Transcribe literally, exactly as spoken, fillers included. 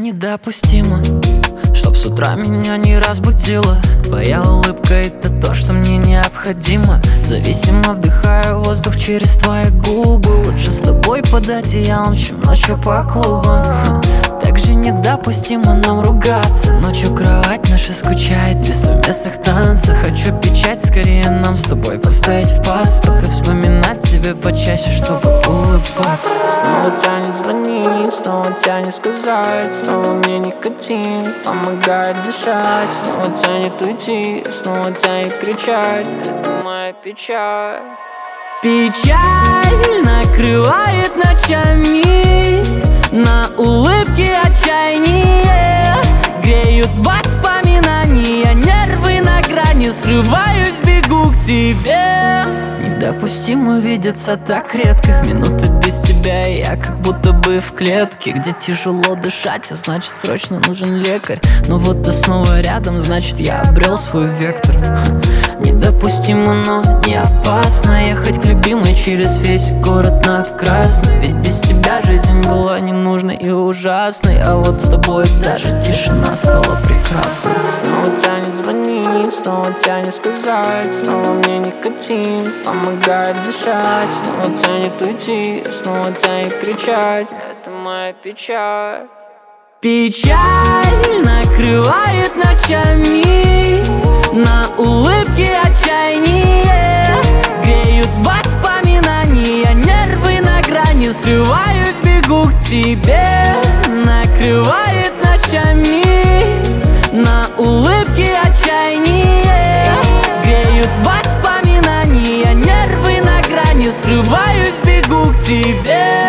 недопустимо, чтоб с утра меня не разбудила твоя улыбка, это то, что мне необходимо. Зависимо вдыхаю воздух через твои губы. Лучше с тобой под одеялом, чем ночью по клубам. Также недопустимо нам ругаться. Ночью кровать наша скучает без совместных танцев. Хочу печать, скорее нам с тобой поставить в паспорт и вспоминать тебе почаще, чтобы улыбаться. Снова тянет звонить, снова тянет сказать, снова мне никотин помогает дышать. Снова тянет уйти, снова тянет кричать, это моя печаль. Печаль накрывает ночами, на улыбке отчаяние греют воспоминания, нервы на грани, срываюсь, бегу к тебе. Недопустимо видеться так редко, минуты без тебя и я как будто бы в клетке, где тяжело дышать, а значит срочно нужен лекарь. Но вот ты снова рядом, значит я обрел свой вектор. Недопустимо, но не опасно ехать к любимой через весь город на красный. Ведь без тебя жизнь была ненужной и ужасной, а вот с тобой даже тишина стала прекрасной. Снова тянет звонить, снова тянет сказать, снова мне никотин помогает дышать. Снова тянет уйти, снова тянет кричать, это моя печаль. Печаль накрывает ночами, на улыбке отчаяние греют воспоминания, нервы на грани, срываюсь, бегу к тебе. Накрывает ночами, на улыбке отчаяние греют воспоминания, нервы на грани, срываюсь, бегу к тебе.